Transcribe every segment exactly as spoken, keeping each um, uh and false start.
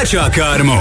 Kačā Karmu.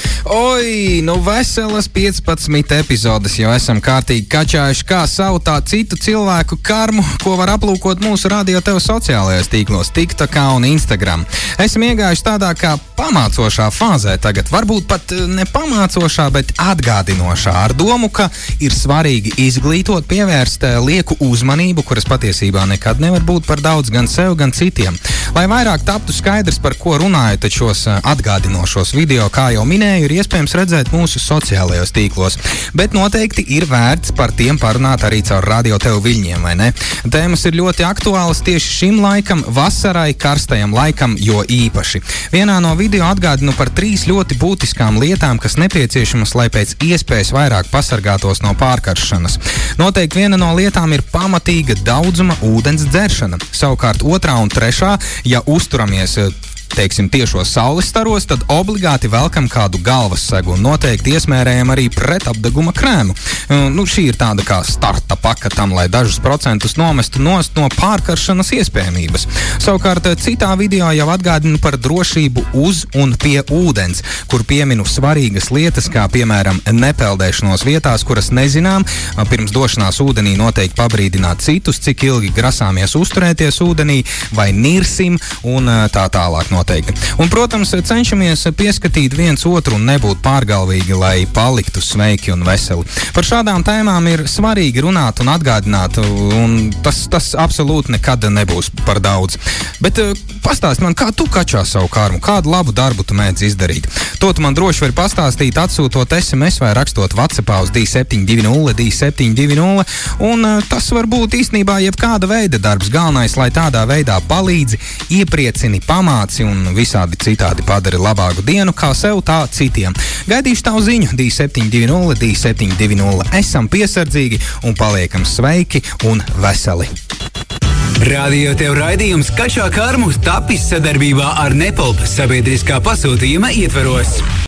Oi, nu veselas piecpadsmit epizodes jau esam kārtīgi kačājuši, kā savu tā citu cilvēku karmu, ko var aplūkot mūsu radio tev sociālajos tīklos, TikTokā un Instagram. Esam iegājuši tādā kā pamācošā fāzē tagad, varbūt pat ne pamācošā, bet atgādinošā, ar domu, ka ir svarīgi izglītot, pievērst lieku uzmanību, kuras patiesībā nekad nevar būt par daudz gan sev, gan citiem. Lai vairāk taptu skaidrs, par ko runāju, tad šos atgādinošos video, kā jau minēju, ir iespējams redzēt mūsu sociālajos tīklos, bet noteikti ir vērts par tiem parunāt arī caur radio tev viļņiem, vai ne? Tēmas ir ļoti aktuālas tieši šim laikam, vasarai, karstajam laikam, jo īpaši. Vienā no video atgādinu par trīs ļoti būtiskām lietām, kas nepieciešamas, lai pēc iespējas vairāk pasargātos no pārkaršanas. Noteikti viena no lietām ir pamatīga daudzuma ūdens dzeršana. Savukārt otrā un trešā, ja uzturamies teiksim, tiešos saules staros, tad obligāti velkam kādu galvas segu un noteikti iesmērējam arī pretapdeguma krēmu. Nu, šī ir tāda kā starta paka tam, lai dažus procentus nomestu nost no pārkaršanas iespējamības. Savukārt citā video jau atgādinu par drošību uz un pie ūdens, kur pieminu svarīgas lietas, kā piemēram nepeldēšanos vietās, kuras nezinām, pirms došanās ūdenī noteikti pabrīdināt citus, cik ilgi grasāmies uzturēties ūdenī, vai nirsim un tā tālāk noteikti. Un, protams, cenšamies pieskatīt viens otru un nebūt pārgalvīgi, lai paliktu sveiki un veseli. Par šādām tēmām ir svarīgi runāt un atgādināt, un tas, tas absolūti nekad nebūs par daudz. Bet pastāsti man, kā tu kačā savu karmu, kādu labu darbu tu mēdz izdarīt. To tu man droši vari pastāstīt, atsūtot es em es vai rakstot WhatsAppā uz divi septiņi divi nulle divi septiņi divi nulle, un tas var būt īstenībā jebkāda veida darbs. Galvenais, lai tādā veidā palīdzi, iepriecini, pamāci un visādi citādi padari labāku dienu, kā sev, tā citiem. Gaidīšu tavu ziņu divi septiņi divi nulle divi septiņi divi nulle. Esam piesardzīgi un paliekam sveiki un veseli. Radio tev raidījums Kačā Karmu tapis sadarbībā ar Nepalp sabiedriskā pasūtījuma ietveros.